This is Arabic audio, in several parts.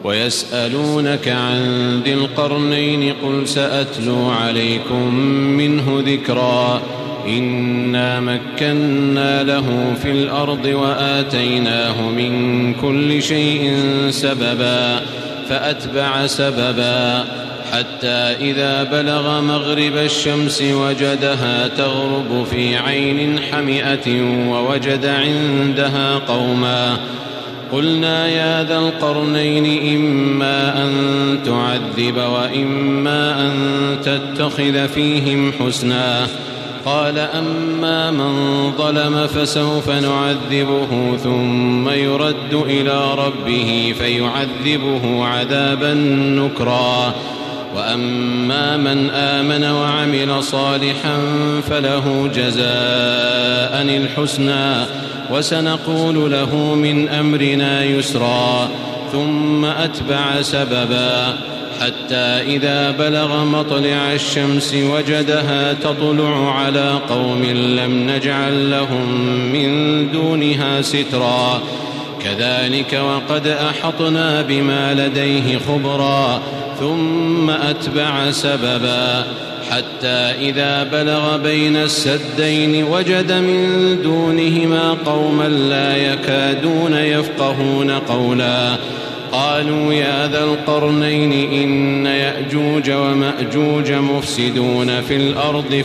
ويسألونك عن ذي القرنين قل سأتلو عليكم منه ذكرا إنا مكنا له في الأرض وآتيناه من كل شيء سببا فأتبع سببا حتى إذا بلغ مغرب الشمس وجدها تغرب في عين حمئة ووجد عندها قوما قلنا يا ذا القرنين إما أن تعذب وإما أن تتخذ فيهم حسنا قال أما من ظلم فسوف نعذبه ثم يرد إلى ربه فيعذبه عذابا نكرا وأما من آمن وعمل صالحا فله جزاء الحسنى وسنقول له من أمرنا يسرا ثم أتبع سببا حتى إذا بلغ مطلع الشمس وجدها تطلع على قوم لم نجعل لهم من دونها سترا كذلك وقد أحطنا بما لديه خبرا ثم أتبع سببا حتى إذا بلغ بين السدين وجد من دونهما قوما لا يكادون يفقهون قولا قالوا يا ذا القرنين إن يأجوج ومأجوج مفسدون في الأرض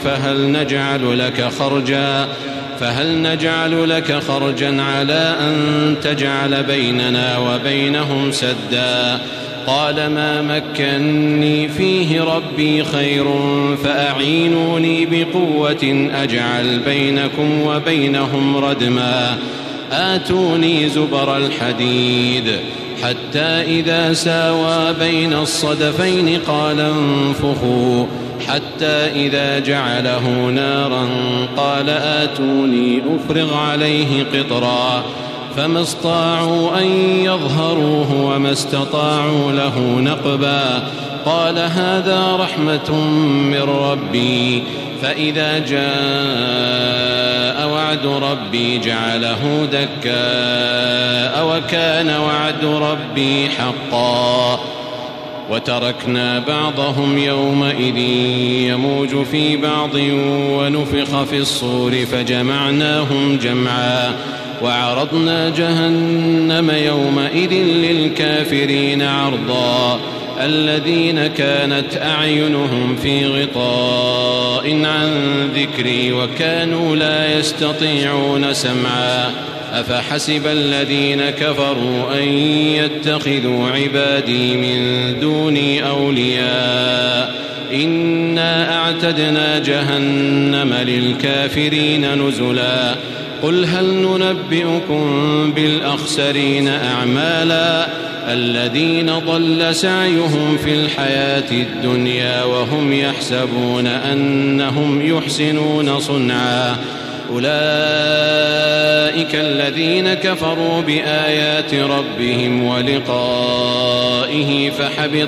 فهل نجعل لك خرجا على أن تجعل بيننا وبينهم سدا قال ما مكني فيه ربي خير فأعينوني بقوة أجعل بينكم وبينهم ردما آتوني زبر الحديد حتى إذا ساوى بين الصدفين قال انفخوا حتى إذا جعله نارا قال آتوني أفرغ عليه قطرا فما استطاعوا أن يظهروه وما استطاعوا له نقبا قال هذا رحمة من ربي فإذا جاء وعد ربي جعله دكاء وكان وعد ربي حقا وتركنا بعضهم يومئذ يموج في بعض ونفخ في الصور فجمعناهم جمعا وعرضنا جهنم يومئذ للكافرين عرضا الذين كانت أعينهم في غطاء عن ذكري وكانوا لا يستطيعون سمعا أفحسب الذين كفروا أن يتخذوا عبادي من دوني أولياء إنا أعتدنا جهنم للكافرين نزلا قل هل ننبئكم بالأخسرين أعمالا الذين ضل سعيهم في الحياة الدنيا وهم يحسبون أنهم يحسنون صنعا أولئك الذين كفروا بآيات ربهم ولقائه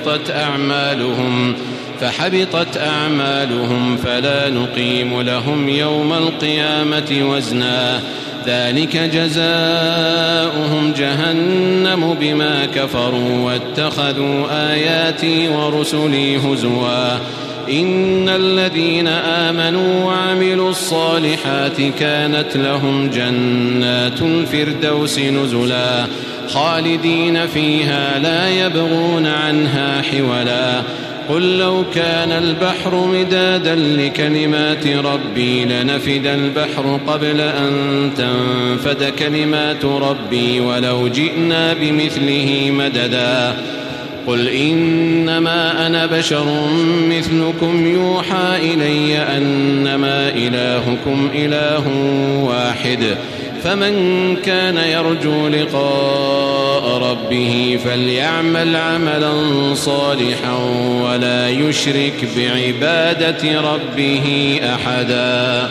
فحبطت أعمالهم فلا نقيم لهم يوم القيامة وزنا ذلك جزاؤهم جهنم بما كفروا واتخذوا آياتي ورسلي هزوا إن الذين آمنوا وعملوا الصالحات كانت لهم جنات الفردوس نزلا خالدين فيها لا يبغون عنها حولا قل لو كان البحر مدادا لكلمات ربي لنفد البحر قبل أن تنفد كلمات ربي ولو جئنا بمثله مددا قل إنما أنا بشر مثلكم يوحى إلي أنما إلهكم إله واحد فمن كان يرجو لقاء ربه فليعمل عملا صالحا ولا يشرك بعبادة ربه أحدا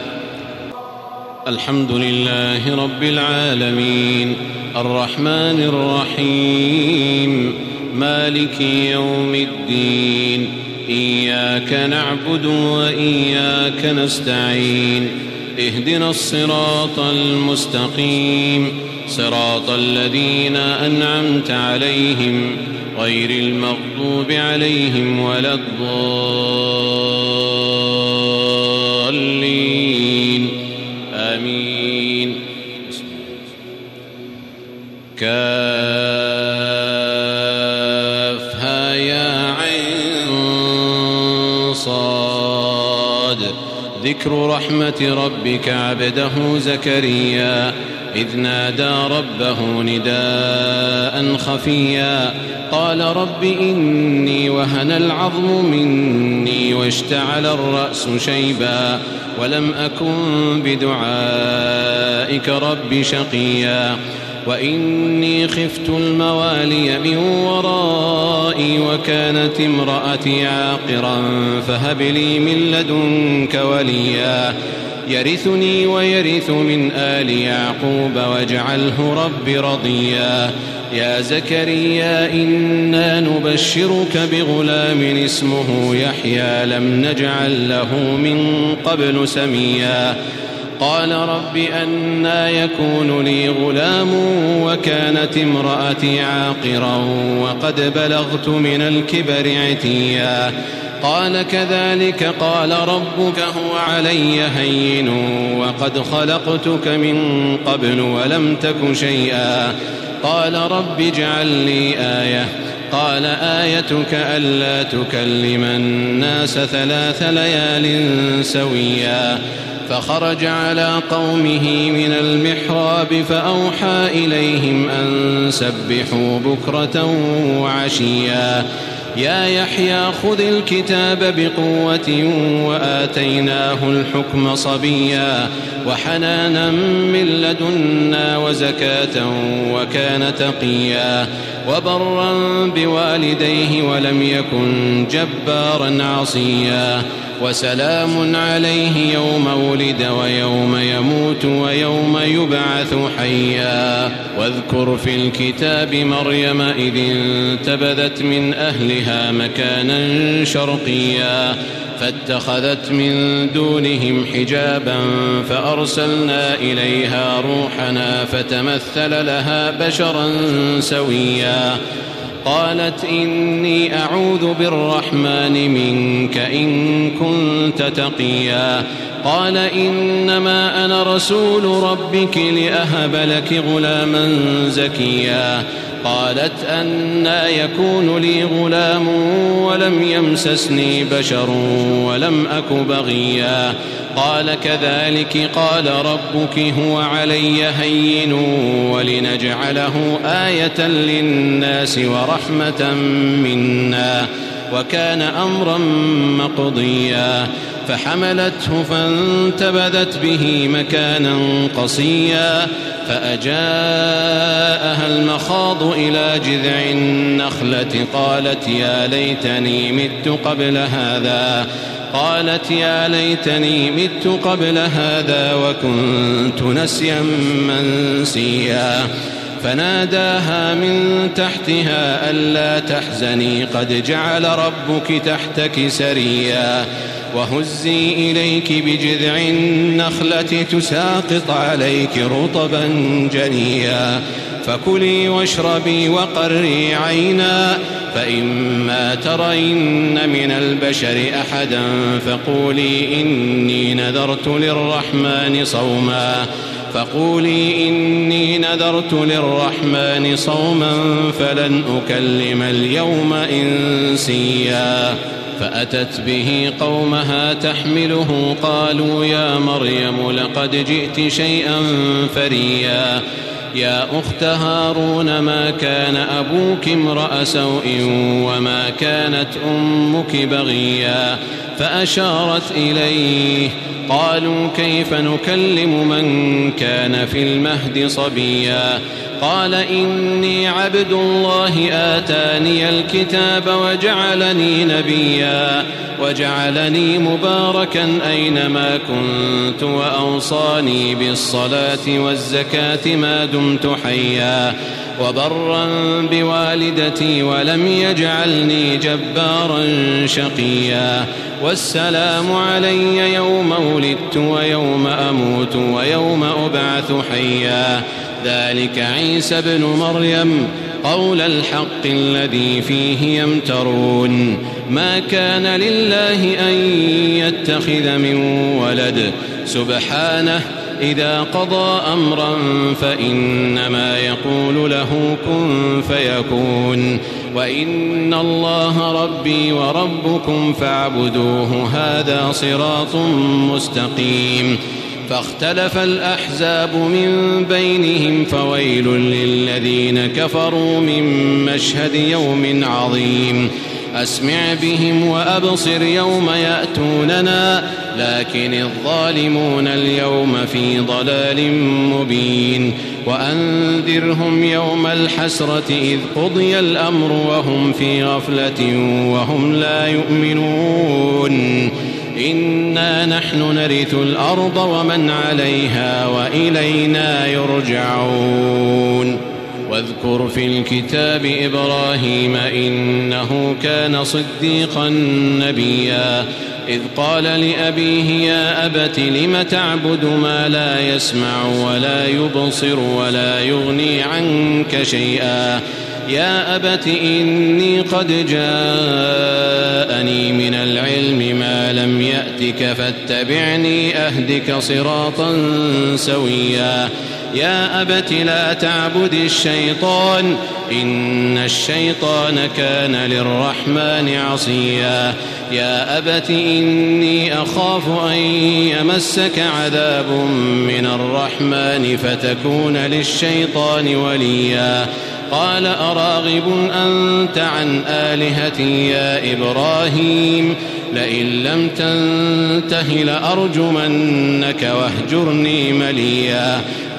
الحمد لله رب العالمين الرحمن الرحيم مالك يوم الدين إياك نعبد وإياك نستعين اهدنا الصراط المستقيم صراط الذين أنعمت عليهم غير المغضوب عليهم ولا الضالين آمين. كافها يا عين صاد. ذكر رحمة ربك عبده زكريا إذ نادى ربه نداء خفيا قال رب إني وهن العظم مني واشتعل الرأس شيبا ولم أكن بدعائك رب شقيا وإني خفت الموالي من ورائي وكانت امرأتي عاقرا فهب لي من لدنك وليا يرثني ويرث من آل يعقوب واجعله رب رضيا. يا زكريا إنا نبشرك بغلام اسمه يحيى لم نجعل له من قبل سميا قال رب أنى يكون لي غلام وكانت امرأتي عاقرا وقد بلغت من الكبر عتيا قال كذلك قال ربك هو علي هين وقد خلقتك من قبل ولم تك شيئا قال رب اجعل لي آية قال آيتك ألا تكلم الناس 3 ليال سويا فخرج على قومه من المحراب فأوحى إليهم أن سبحوا بكرة وعشيا يا يحيى خذ الكتاب بقوة وآتيناه الحكم صبيا وحنانا من لدنا وزكاة وكان تقيا وبرا بوالديه ولم يكن جبارا عصيا وسلام عليه يوم ولد ويوم يموت ويوم يبعث حيا واذكر في الكتاب مريم إذ انتبذت من أهلها مكانا شرقيا فاتخذت من دونهم حجابا فأرسلنا إليها روحنا فتمثل لها بشرا سويا قالت إني أعوذ بالرحمن منك إن كنت تقيا قال إنما أنا رسول ربك لأهب لك غلاما زكيا قالت أنى يكون لي غلام ولم يمسسني بشر ولم أك بغيا قال كذلك قال ربك هو علي هين ولنجعله آية للناس ورحمة منا وكان أمرا مقضيا فحملته فانتبذت به مكانا قصيا فأجاءها المخاض إلى جذع النخلة قالت يا ليتني مت قبل هذا وكنت نسيا منسيا فناداها من تحتها ألا تحزني قد جعل ربك تحتك سريا وهزي إليك بجذع النخلة تساقط عليك رطبا جنيا فكلي واشربي وقري عينا فإما ترين من البشر أحدا فقولي إني نذرت للرحمن صوما فلن أكلم اليوم إنسيا فأتت به قومها تحمله قالوا يا مريم لقد جئت شيئا فريا يا أخت هارون ما كان أبوك امرأ سوء وما كانت أمك بغيا فأشارت إليه قالوا كيف نكلم من كان في المهد صبيا قال إني عبد الله آتاني الكتاب وجعلني نبيا وجعلني مباركا أينما كنت وأوصاني بالصلاة والزكاة ما دمت حيا وبرا بوالدتي ولم يجعلني جبارا شقيا والسلام علي يوم ولدت ويوم أموت ويوم أبعث حيا ذلك عيسى ابن مريم قول الحق الذي فيه يمترون ما كان لله أن يتخذ من ولد سبحانه إذا قضى أمرا فإنما يقول له كن فيكون وإن الله ربي وربكم فاعبدوه هذا صراط مستقيم فاختلف الأحزاب من بينهم فويل للذين كفروا من مشهد يوم عظيم أسمع بهم وأبصر يوم يأتوننا لكن الظالمون اليوم في ضلال مبين وأنذرهم يوم الحسرة إذ قضي الأمر وهم في غفلة وهم لا يؤمنون إنا نحن نرث الأرض ومن عليها وإلينا يرجعون واذكر في الكتاب إبراهيم إنه كان صديقا نبيا إذ قال لأبيه يا أبت لم تعبد ما لا يسمع ولا يبصر ولا يغني عنك شيئا يا أبت إني قد جاءني من العلم ما لم يأتك فاتبعني أهدك صراطا سويا يا أبت لا تعبد الشيطان إن الشيطان كان للرحمن عصيا يا أبت إني أخاف أن يمسك عذاب من الرحمن فتكون للشيطان وليا قال أراغب أنت عن آلهتي يا إبراهيم لئن لم تنته لأرجمنك واهجرني مليا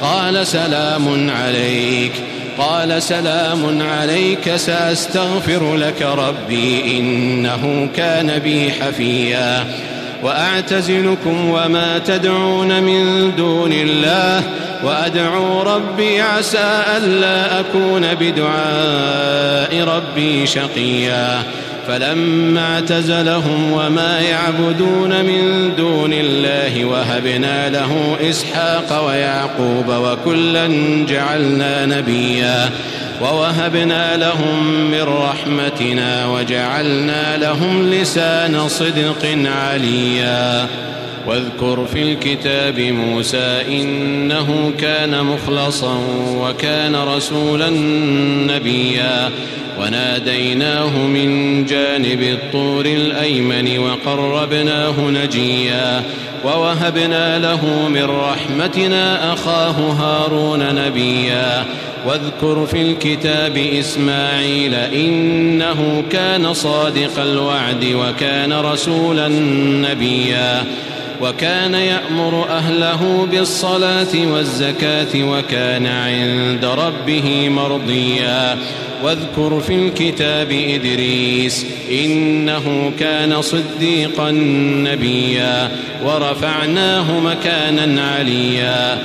قال سلام عليك سأستغفر لك ربي إنه كان بي حفيا وأعتزلكم وما تدعون من دون الله وأدعو ربي عسى ألا أكون بدعاء ربي شقيا فلما اعتزلهم وما يعبدون من دون الله وهبنا له إسحاق ويعقوب وكلا جعلنا نبيا ووهبنا لهم من رحمتنا وجعلنا لهم لسان صدق عليا واذكر في الكتاب موسى إنه كان مخلصا وكان رسولا نبيا وناديناه من جانب الطور الأيمن وقربناه نجيا ووهبنا له من رحمتنا أخاه هارون نبيا واذكر في الكتاب إسماعيل إنه كان صادق الوعد وكان رسولا نبيا وكان يأمر أهله بالصلاة والزكاة وكان عند ربه مرضيا واذكر في الكتاب إدريس إنه كان صديقا نبيا ورفعناه مكانا عليا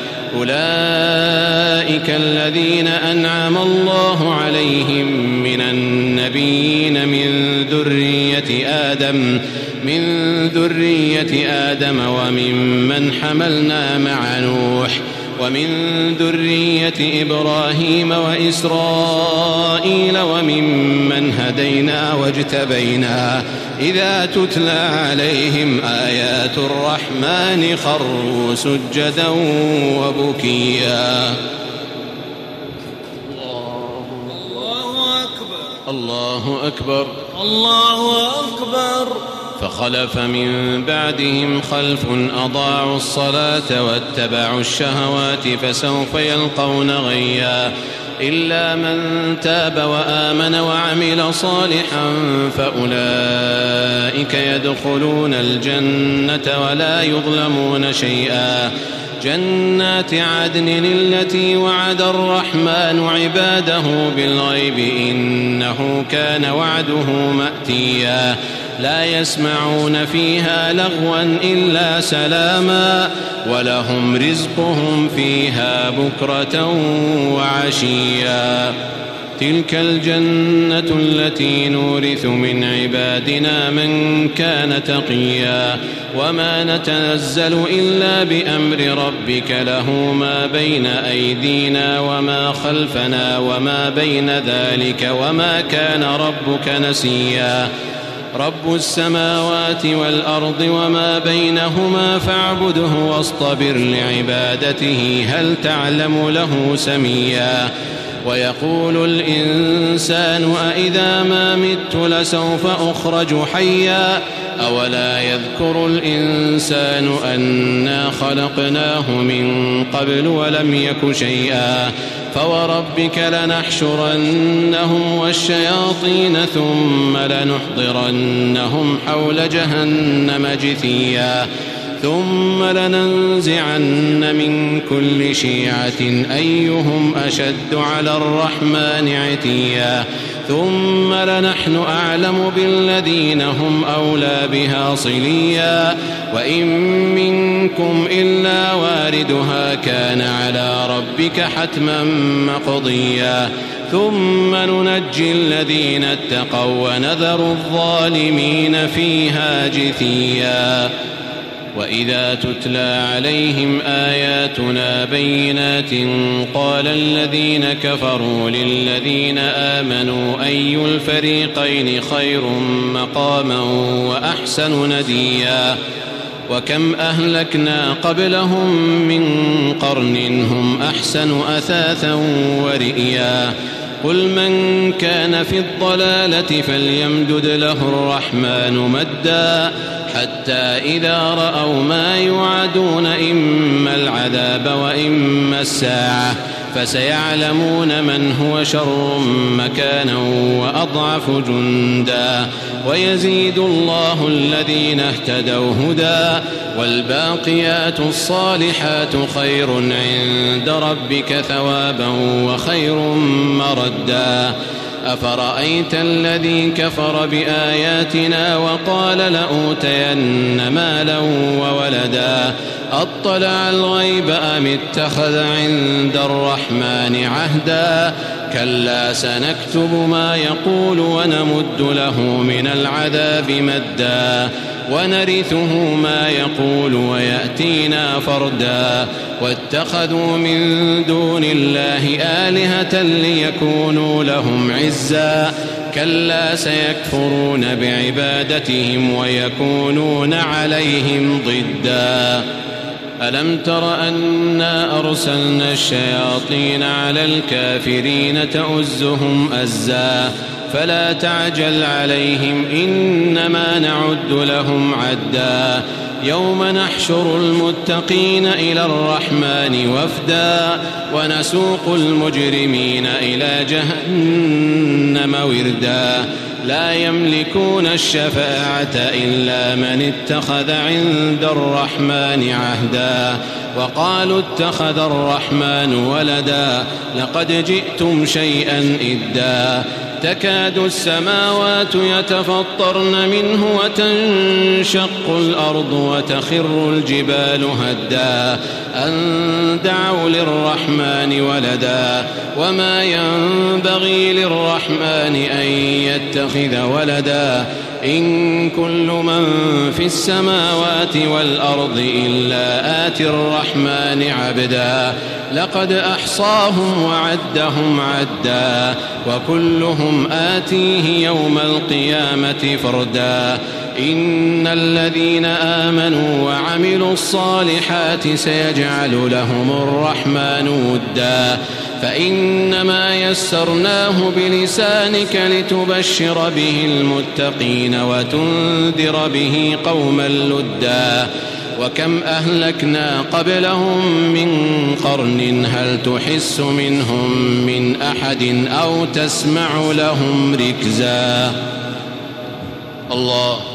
أولئك الذين أنعم الله عليهم من النبيين من ذرية آدم وممن حملنا مع نوح ومن ذرية إبراهيم وإسرائيل وممن هدينا واجتبينا إذا تتلى عليهم آيات الرحمن خروا سجدا وبكيا الله أكبر الله أكبر فخلف من بعدهم خلف أضاعوا الصلاة واتبعوا الشهوات فسوف يلقون غيا إلا من تاب وآمن وعمل صالحا فأولئك يدخلون الجنة ولا يظلمون شيئا جنات عدن التي وعد الرحمن عباده بالغيب إنه كان وعده مأتيا لا يسمعون فيها لغوا إلا سلاما ولهم رزقهم فيها بكرة وعشيا تلك الجنة التي نورث من عبادنا من كان تقيا وما نتنزل إلا بأمر ربك له ما بين أيدينا وما خلفنا وما بين ذلك وما كان ربك نسيا رب السماوات والأرض وما بينهما فاعبده واصطبر لعبادته هل تعلم له سميا ويقول الإنسان أإذا ما مت لسوف أخرج حيا أولا يذكر الإنسان أنا خلقناه من قبل ولم يك شيئا فوربك لنحشرنهم والشياطين ثم لنحضرنهم حول جهنم جثيا ثم لننزعن من كل شيعة أيهم أشد على الرحمن عتيا ثم لنحن أعلم بالذين هم أولى بها صليا وإن منكم إلا واردها كان على ربك حتما مقضيا ثم ننجي الذين اتقوا ونذر الظالمين فيها جثيا وإذا تتلى عليهم آياتنا بينات قال الذين كفروا للذين آمنوا أي الفريقين خير مقاما وأحسن نديا وكم أهلكنا قبلهم من قرن هم أحسن أثاثا ورئيا قل من كان في الضلالة فليمدد له الرحمن مدا حتى إذا رأوا ما يوعدون إما العذاب وإما الساعة فسيعلمون من هو شر مكانا وأضعف جندا ويزيد الله الذين اهتدوا هدى والباقيات الصالحات خير عند ربك ثوابا وخير مردا أفرأيت الذي كفر بآياتنا وقال لأوتين مالا وولدا أطلع الغيب أم اتخذ عند الرحمن عهدا كلا سنكتب ما يقول ونمد له من العذاب مدا ونرثه ما يقول ويأتينا فردا واتخذوا من دون الله آلهة ليكونوا لهم عزا كلا سيكفرون بعبادتهم ويكونون عليهم ضدا ألم تر أنا أرسلنا الشياطين على الكافرين تؤزهم أزا فلا تعجل عليهم إنما نعد لهم عدا يوم نحشر المتقين إلى الرحمن وفدا ونسوق المجرمين إلى جهنم وردا لا يملكون الشفاعة إلا من اتخذ عند الرحمن عهدا وقالوا اتخذ الرحمن ولدا لقد جئتم شيئا إدا تكاد السماوات يتفطرن منه وتنشق الأرض وتخر الجبال هدا أن دعوا للرحمن ولدا وما ينبغي للرحمن أن يتخذ ولدا إن كل من في السماوات والأرض إلا آتي الرحمن عبدا لقد أحصاهم وعدهم عدا وكلهم آتيه يوم القيامة فردا إن الذين آمنوا وعملوا الصالحات سيجعل لهم الرحمن ودا فإنما يسرناه بلسانك لتبشر به المتقين وتنذر به قوما لدا وكم أهلكنا قبلهم من قرن هل تحس منهم من أحد أو تسمع لهم ركزا الله